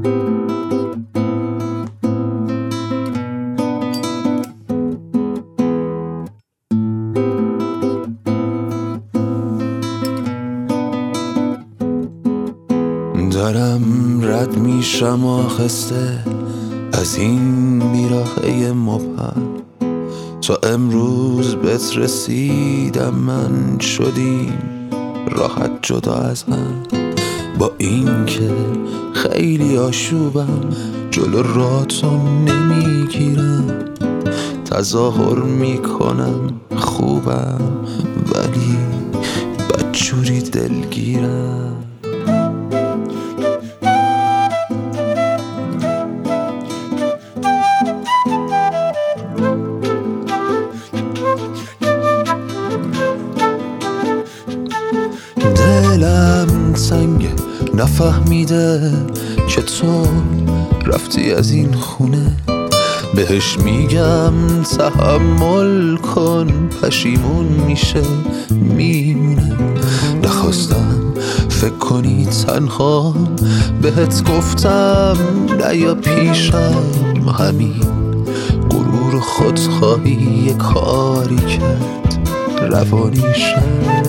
دارم رد میشم آخسته از این بیراهه مبهم. تا امروز بهت رسیدم من شدیم راحت جدا از هم. با این که خیلی آشوبم جلو راتو نمیگیرم. تظاهر میکنم خوبم ولی بدجوری دلگیرم. دلم تنگه نفهمیده که تو رفتی از این خونه. بهش میگم تحمل کن پشیمون میشه میمونه. نخواستم فکر کنی تنها بهت گفتم نیا پیشم. همین غرور خودخواهی یه کاری کرد روانیشم.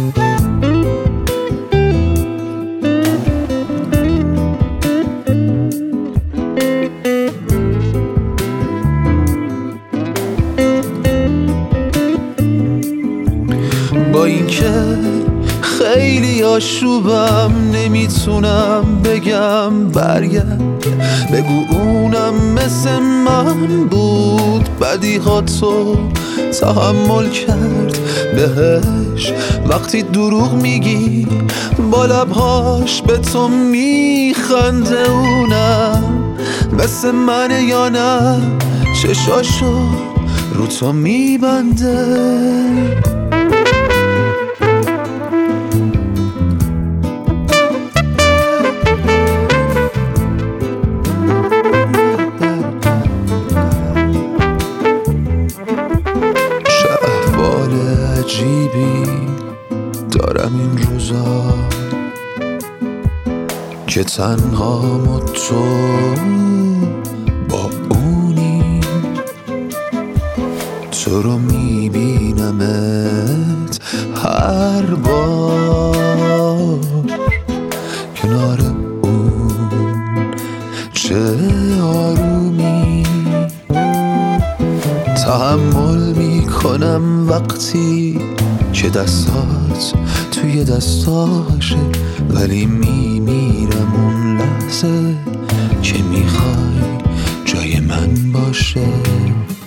با اینکه خیلی آشوبم نمیتونم بگم برگرد. بگو اونم مثل من بود بدیهاتو تحمل کرد. بهش وقتی دروغ میگی با لبهاش به تو میخنده. اونم مثل من یا نه چشاشو رو تو میبنده. عجیبی دارم این روزا که تنهام و تو با اونی. تو رو میبینمت هر بار کنار اون. چه آرومی تحمل میکنم وقتی که دستات توی دستاشه. ولی میمیرم اون لحظه که میخوای جای من باشه.